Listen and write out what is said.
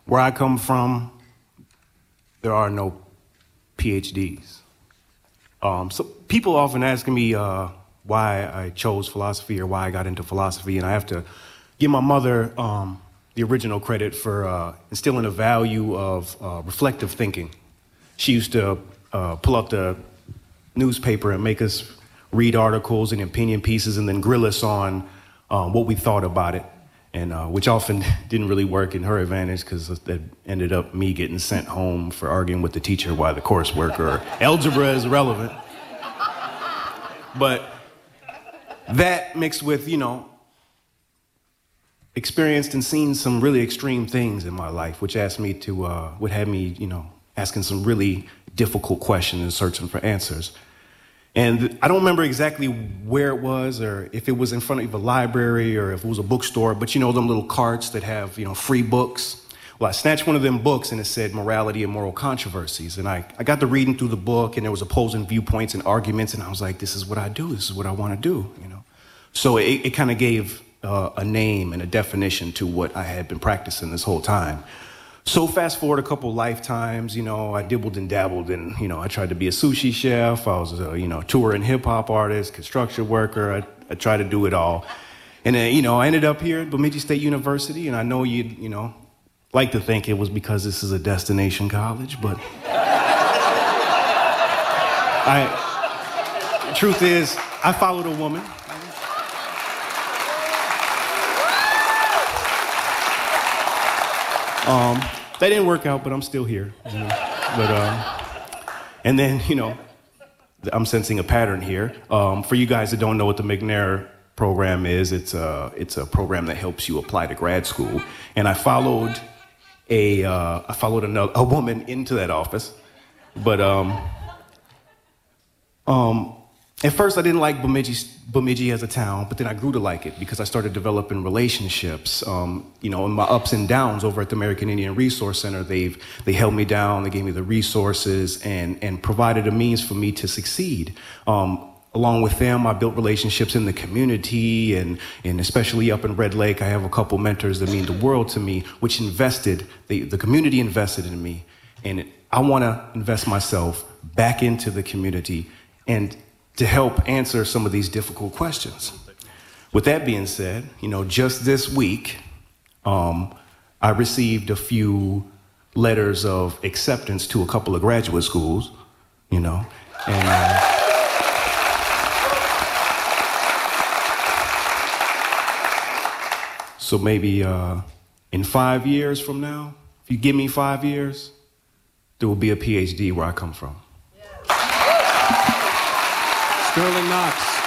Where I come from, there are no PhDs. So people often ask me why I chose philosophy or why I got into philosophy, and I have to give my mother the original credit for instilling a value of reflective thinking. She used to pull up the newspaper and make us read articles and opinion pieces and then grill us on what we thought about it, and which often didn't really work in her advantage because that ended up me getting sent home for arguing with the teacher why the coursework or algebra is relevant. But that mixed with, experienced and seen some really extreme things in my life, which asked me to, would have me, asking some really difficult questions and searching for answers. And I don't remember exactly where it was or if it was in front of a library or if it was a bookstore, but them little carts that have, free books. Well, I snatched one of them books and it said Morality and Moral Controversies. And I got to reading through the book and there was opposing viewpoints and arguments. And I was like, this is what I do. This is what I want to do, So it kind of gave a name and a definition to what I had been practicing this whole time. So fast forward a couple lifetimes, I dibbled and dabbled and, I tried to be a sushi chef. I was a, touring hip hop artist, construction worker. I tried to do it all. And then, I ended up here at Bemidji State University. And I know you'd, like to think it was because this is a destination college, but the truth is I followed a woman. That didn't work out, but I'm still here. And then, I'm sensing a pattern here. For you guys that don't know what the McNair program is, it's a program that helps you apply to grad school. And I followed a woman into that office, but at first I didn't like Bemidji as a town, but then I grew to like it because I started developing relationships. In my ups and downs over at the American Indian Resource Center, they held me down, they gave me the resources and provided a means for me to succeed. Along with them, I built relationships in the community and especially up in Red Lake, I have a couple mentors that mean the world to me, which the community invested in me. And I want to invest myself back into the community and to help answer some of these difficult questions. With that being said, just this week, I received a few letters of acceptance to a couple of graduate schools, and so maybe in 5 years from now, if you give me 5 years, there will be a PhD where I come from. Sterling Knox.